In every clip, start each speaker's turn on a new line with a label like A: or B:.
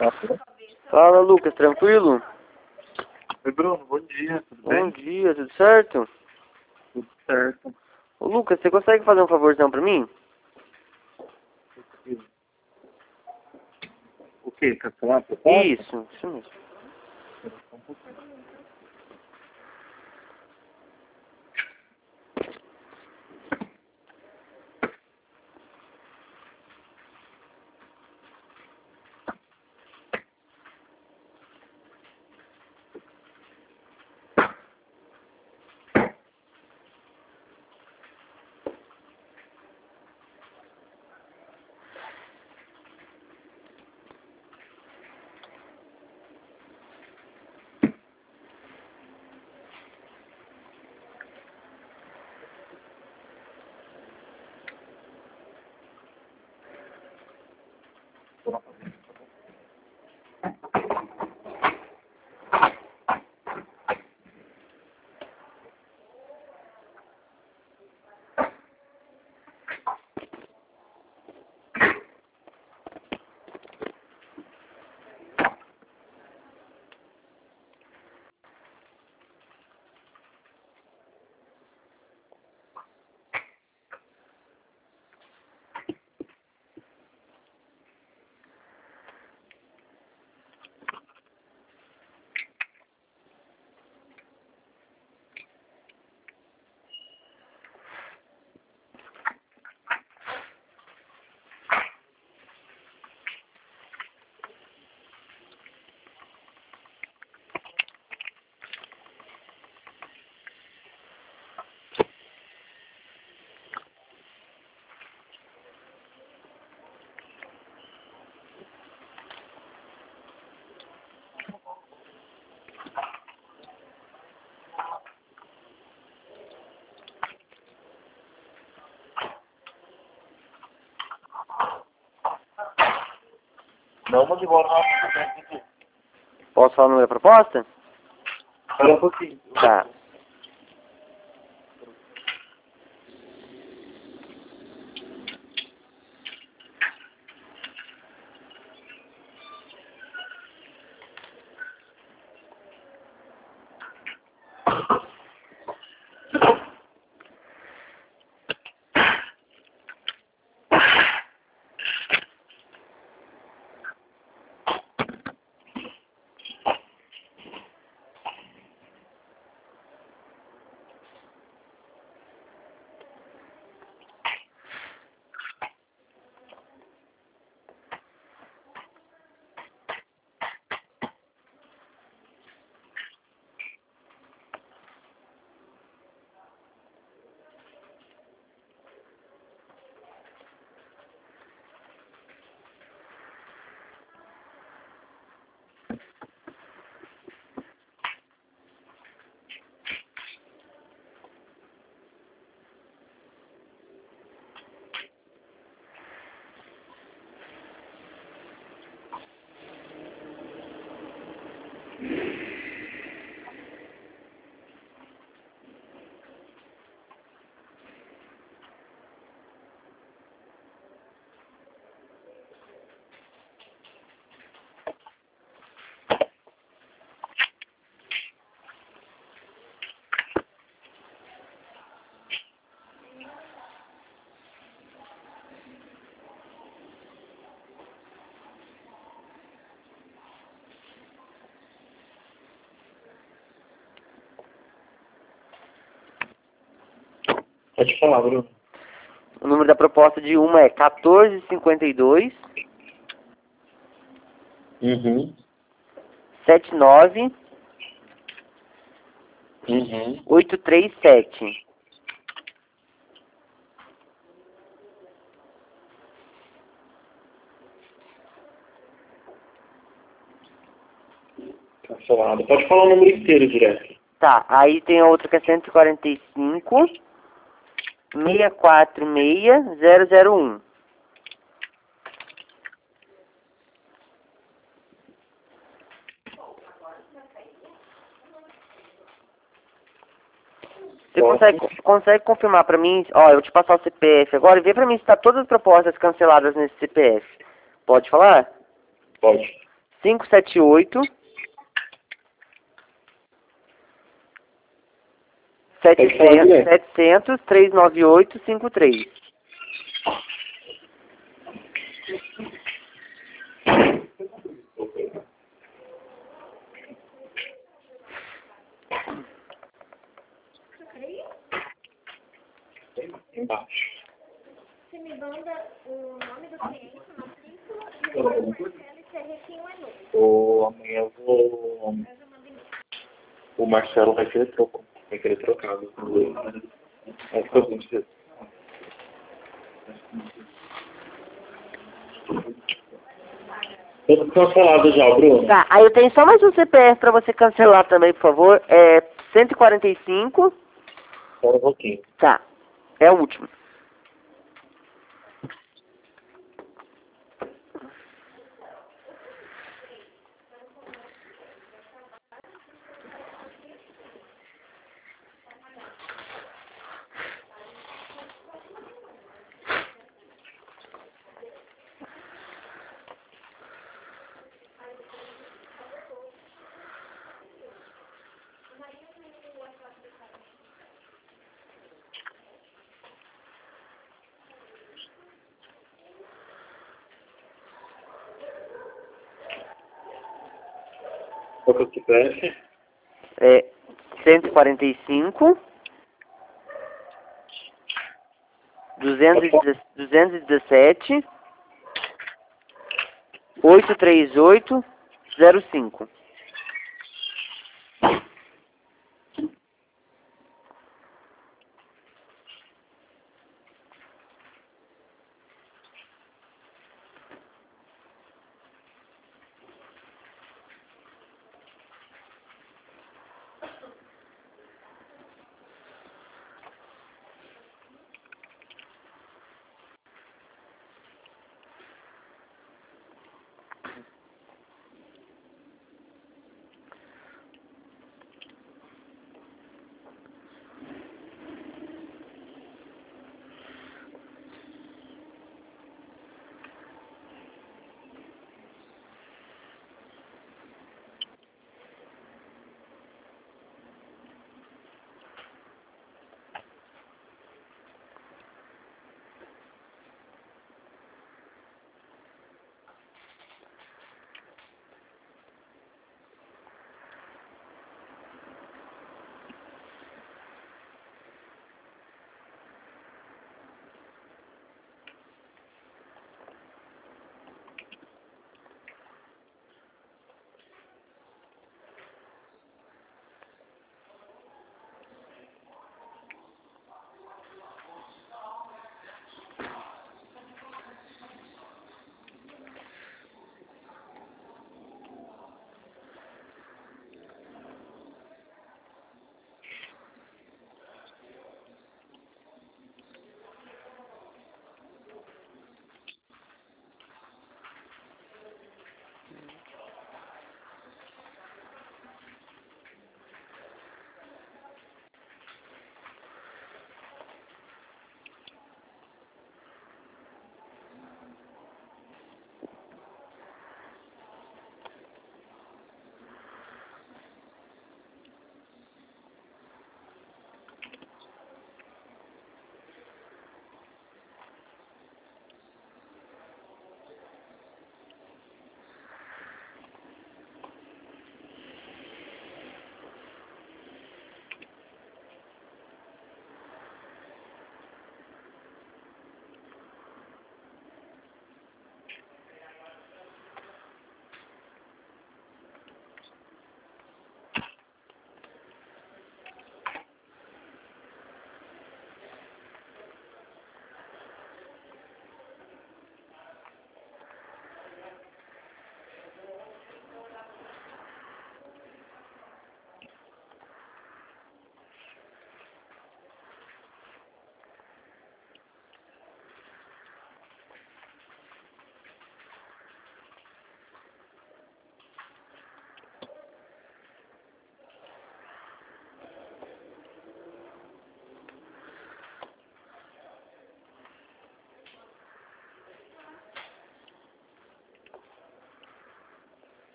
A: Fala, Lucas, tranquilo?
B: Oi, Bruno, bom dia, tudo
A: Bom
B: bem?
A: dia, tudo certo?
B: Tudo certo.
A: Ô, Lucas, você consegue fazer um favorzão pra mim?
B: O que? Cancelar a proposta?
A: Isso mesmo.
B: Não, mas igual não.
A: Posso falar no minha proposta?
B: Espera um pouquinho.
A: Tá.
B: Pode falar, Bruno.
A: O número da proposta de uma é 1452
B: Uhum.
A: 79
B: Uhum.
A: 837.
B: Cancelado. Pode falar o número inteiro direto.
A: Tá, aí tem a outra que é 145 646 001. Você consegue confirmar pra mim? Ó, eu vou te passar o CPF agora e vê pra mim se tá todas as propostas canceladas nesse CPF. Pode falar?
B: Pode.
A: 578
B: Pode falar direto.
A: 700 398 53.
B: Embaixo.
C: Você me manda o nome do cliente, o matrícula e o número da Marcelo e se é requinho é novo.
B: Ou amanhã eu vou...
C: Eu já mandei.
B: O Marcelo vai querer trocar. Vai querer trocar. Aí fica bom. Tudo cancelado já, Bruno.
A: Tá, aí eu tenho só mais um CPF pra você cancelar também, por favor. É 145.
B: Espera um pouquinho.
A: Tá, é o último.
B: Qual que é o CPF?
A: É 145 217 838 05.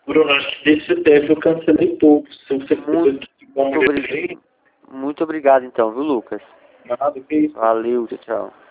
B: Bruno, acho que desse CPF eu cancelei todos. Se você
A: Muito obrigado então, viu, Lucas?
B: Nada, que isso?
A: Valeu, tchau.